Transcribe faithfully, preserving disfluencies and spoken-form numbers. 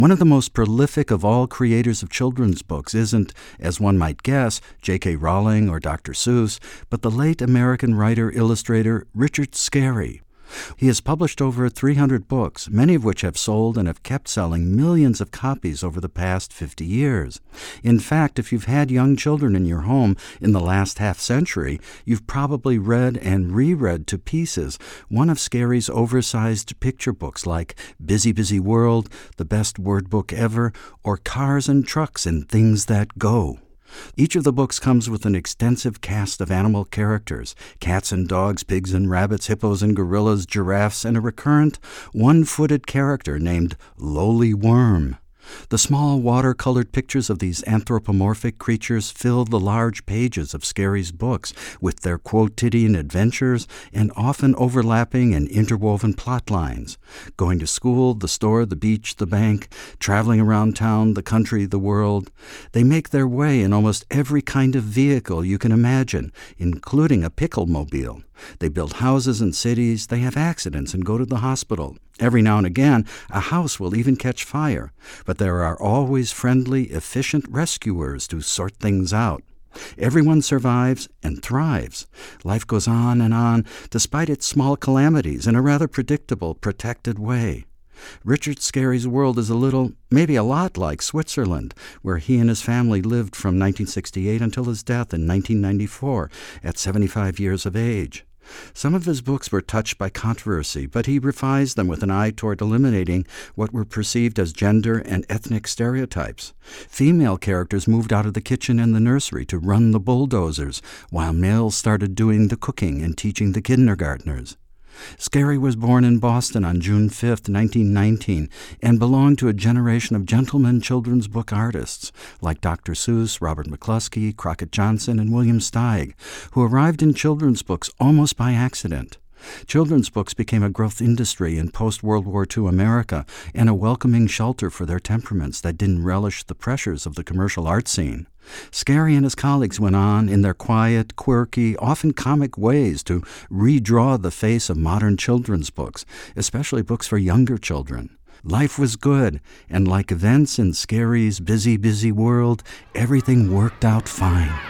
One of the most prolific of all creators of children's books isn't, as one might guess, J K. Rowling or Doctor Seuss, but the late American writer-illustrator Richard Scarry. He has published over three hundred books, many of which have sold and have kept selling millions of copies over the past fifty years. In fact, if you've had young children in your home in the last half-century, you've probably read and reread to pieces one of Scarry's oversized picture books like Busy, Busy World, The Best Word Book Ever, or Cars and Trucks and Things That Go. Each of the books comes with an extensive cast of animal characters, cats and dogs, pigs and rabbits, hippos and gorillas, giraffes, and a recurrent one-footed character named Lowly Worm. The small watercolored pictures of these anthropomorphic creatures fill the large pages of Scarry's books with their quotidian adventures and often overlapping and interwoven plot lines. Going to school, the store, the beach, the bank, traveling around town, the country, the world. They make their way in almost every kind of vehicle you can imagine, including a pickle-mobile. They build houses and cities, they have accidents and go to the hospital. Every now and again, a house will even catch fire, but there are always friendly, efficient rescuers to sort things out. Everyone survives and thrives. Life goes on and on, despite its small calamities, in a rather predictable, protected way. Richard Scarry's world is a little, maybe a lot like Switzerland, where he and his family lived from nineteen sixty-eight until his death in nineteen ninety-four, at seventy-five years of age. Some of his books were touched by controversy, but he revised them with an eye toward eliminating what were perceived as gender and ethnic stereotypes. Female characters moved out of the kitchen and the nursery to run the bulldozers, while males started doing the cooking and teaching the kindergartners. Scarry was born in Boston on June fifth, nineteen nineteen, and belonged to a generation of gentlemen children's book artists like Doctor Seuss, Robert McCluskey, Crockett Johnson, and William Steig, who arrived in children's books almost by accident. Children's books became a growth industry in post-World War Two America and a welcoming shelter for their temperaments that didn't relish the pressures of the commercial art scene. Scarry and his colleagues went on, in their quiet, quirky, often comic ways, to redraw the face of modern children's books, especially books for younger children. Life was good, and like events in Scarry's busy, busy world, everything worked out fine.